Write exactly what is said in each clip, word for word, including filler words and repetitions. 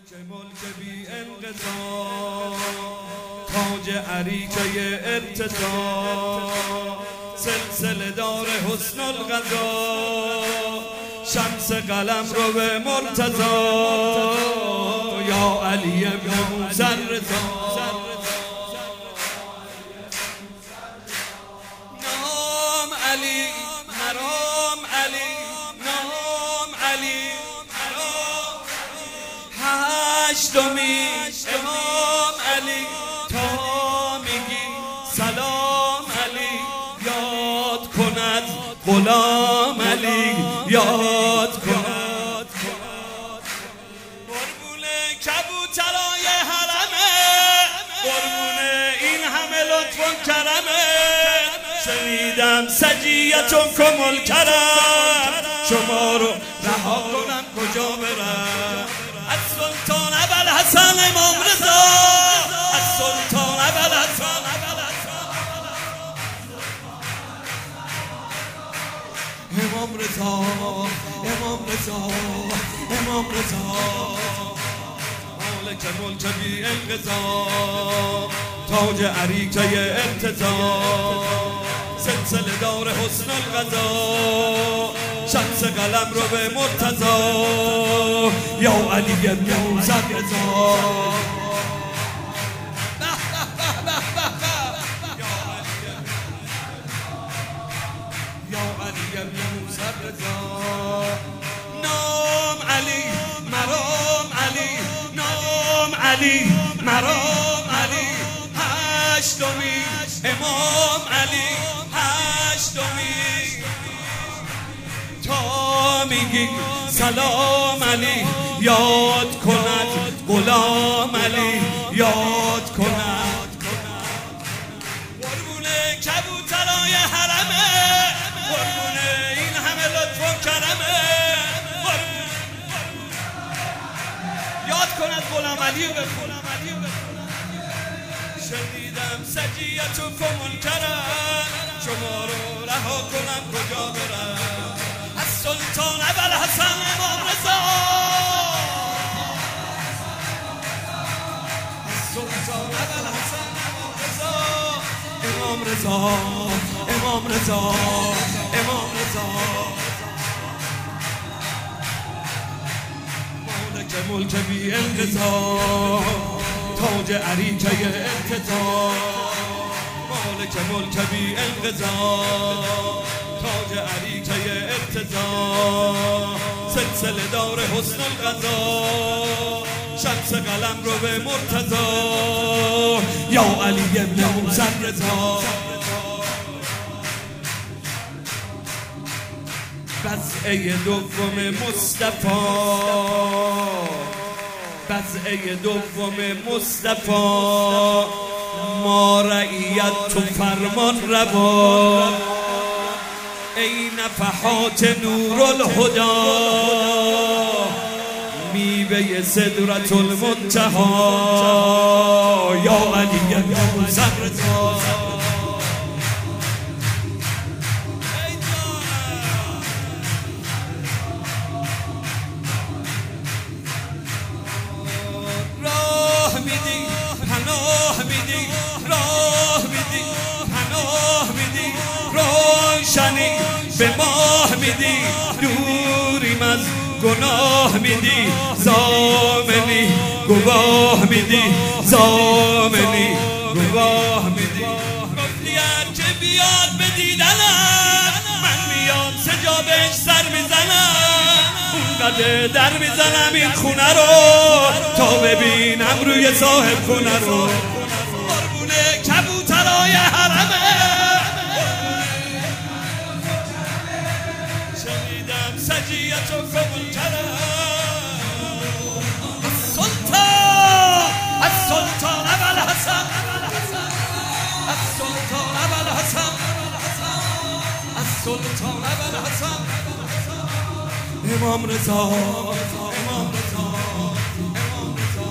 ملک بی انقضا، تاج عریکه ارتضا، سلسله دار حسن القضا، شمس قلم رو به مرتضا، یا علی ابن موسی الرضا. نام علی مرام علی، نام علی مرام هشتمی امام علی، تا میگی سلام علی، یاد کند غلام علی، یاد کند قربون کبوترای حرمه، قربون این همه لطف و کرمه، شنیدم سجیتکم الکرم، شما رو رها کنم کجا برم؟ از سلطان ابوالحسن امام رضا، از سلطان ابوالحسن امام رضا، امام رضا، امام رضا، مالک ملک بی انقضا، تاج عریکه ارتضا، سلسله دار حسن القضا، شمس قلم رو به مرتضا، یا علی ابن موسی الرضا. یا علی ابن موسی الرضا. نام علی مرام علی، نام علی مرام علی هشتمی امام علی، هشتمی تا میگی سلام علی، یاد کند غلام علی، یاد کند قربون کبوترای حرمه، قربون این همه لطف و کرمه، یاد کند غلام علی و غلام علی و شنیدم سجیتکم الکرم، شما رو رها کنم کجا برم؟ از سلطان ابوالحسن امام رضا، از سلطان ابوالحسن امام رضا، امام رضا، امام رضا، امام رضا، مالک ملک بی انقضا، تاج عریکه ارتضا، مالک ملک بی انقضا، تاج عریکه ارتضا، سلسله دار حسن القضا، شمس قلم رو به مرتضا، یا علی ابن موسی الرضا. بضعه دوم مصطفی، بضعه دوم مصطفی، ما رعیت تو فرمان روا، ای نفحات نور الهدی، میوه سدرة المنتهی، یا علی ابن موسی الرضا. راه میدی پناه میدی، راه میدی پناه میدی، روشنی به ماه میدی، دوریم از گناه میدی، ضامنی گواه میدی، ضامنی گواه میدی. گفتی که بیاد به دیدنم، من میام سجا بهش سر میزنم، اونقدر در میزنم این خونه رو تا ببینم روی صاحب خونه رو، قربون کبوترای حرمه، شنیدم سجیتکم الکرم، از سلطان، از سلطان ابوالحسن، از سلطان ابوالحسن، از سلطان ابوالحسن امام رضا، امام رضا، امام رضا،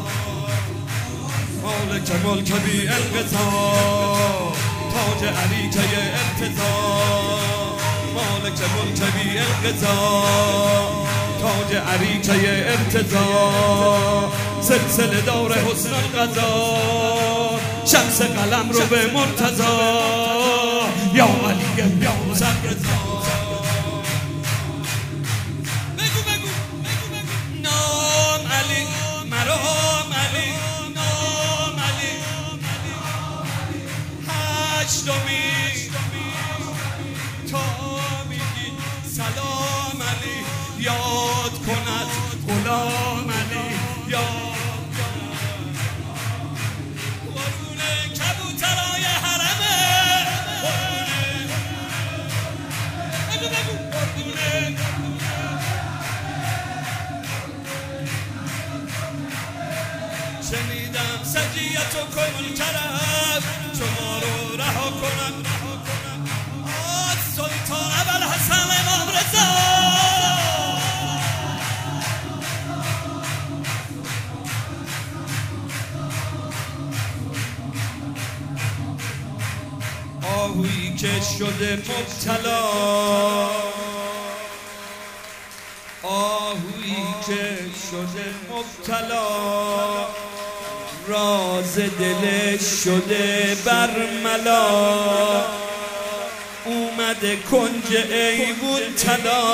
مالک ملک بی انقضا، تاج عریکه ارتضا، مالک ملک بی انقضا، تاج عریقه ارتضا، سلسله دار حسن القضا، شمس قلم رو به مرتضا، یا علی یا مصرضا. بگو بگو نام علی مرام علی، نام علی هشتمی تا میگی سلام علی، یاد کند غلام علی، یاد کند قربون کبوترای حرمه، بگو بگو قربونه. شنیدم سجیت و کمل کرد، شما رو رها کنم آج سلطان ابوالحسن امام رضا. آهویی که شده مبتلا، آهویی که شده مبتلا، راز دلش شده برملا، اومده کنج ایوون طلا،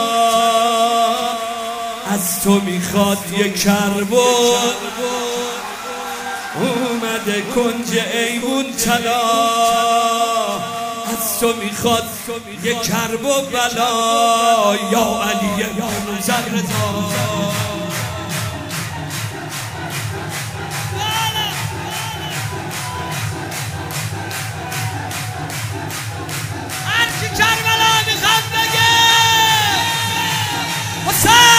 از تو میخواد یه کربن، اومده کنج ایوون طلا، از تو میخواد یه کرب و بلا، یا علی یا مصرضا. هرچی کربلا میخواد بگه حسین.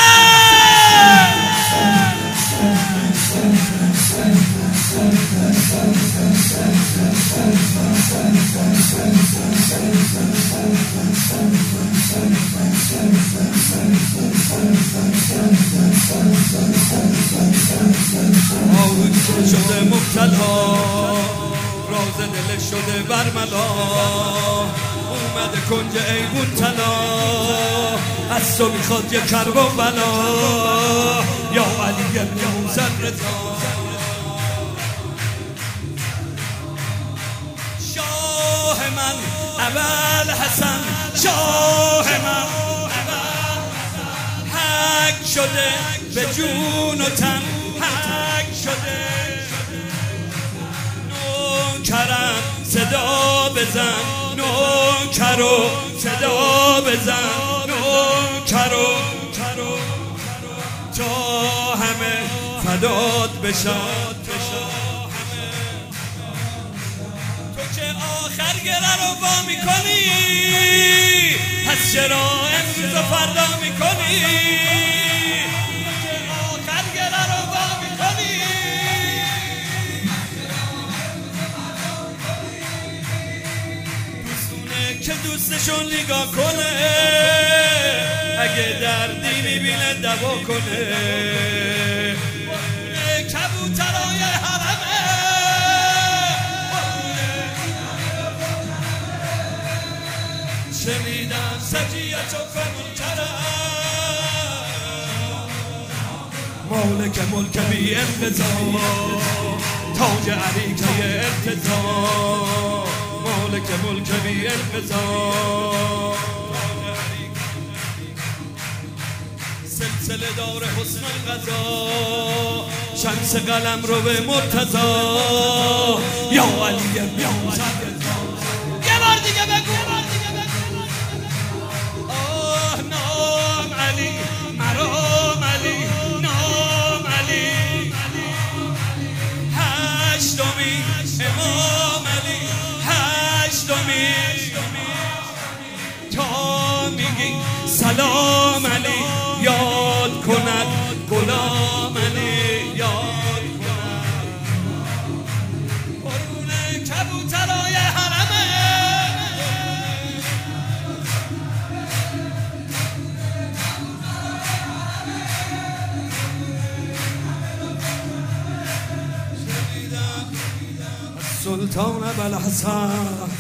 آهویی که شده مبتلا، راز دلش شده برملا، اومده کنج ایوون طلا، از تو میخواد یه کرب و بلا، یا علی یا مصرضا. شاه من ابوالحسن، شاه من حق شده به جون و تن، حق شده نوکرم صدا بزن، نوکر و صدا بزن، نوکر و تا همه فدات بشاد. تو که آخر گره رو با میکنی، پس چرا امروز و فردا میکنی؟ تو که آخر گره رو با میکنی، دوستونه که دوستشون نگاه کنه، اگه دردی میبینه دوا کنه، کبوترای حرمه. شنیدم سجیت و کمل کرد، مالک ملک بی انقضا، تاج عریقه ارتضا، مالک ملک بی انقضا، سلسله دار حسن القضا، شمس قلم رو به مرتضا، یا علی یا مصرضا. یه بار دیگه بگو آه نام علی مرام علی، نام علی هشتمی امام علی، هشتمی تا میگی سلام علی، یاد کند غلام علی، یاد کند قربون کبوترای حرمه. سلطان ابوالحسن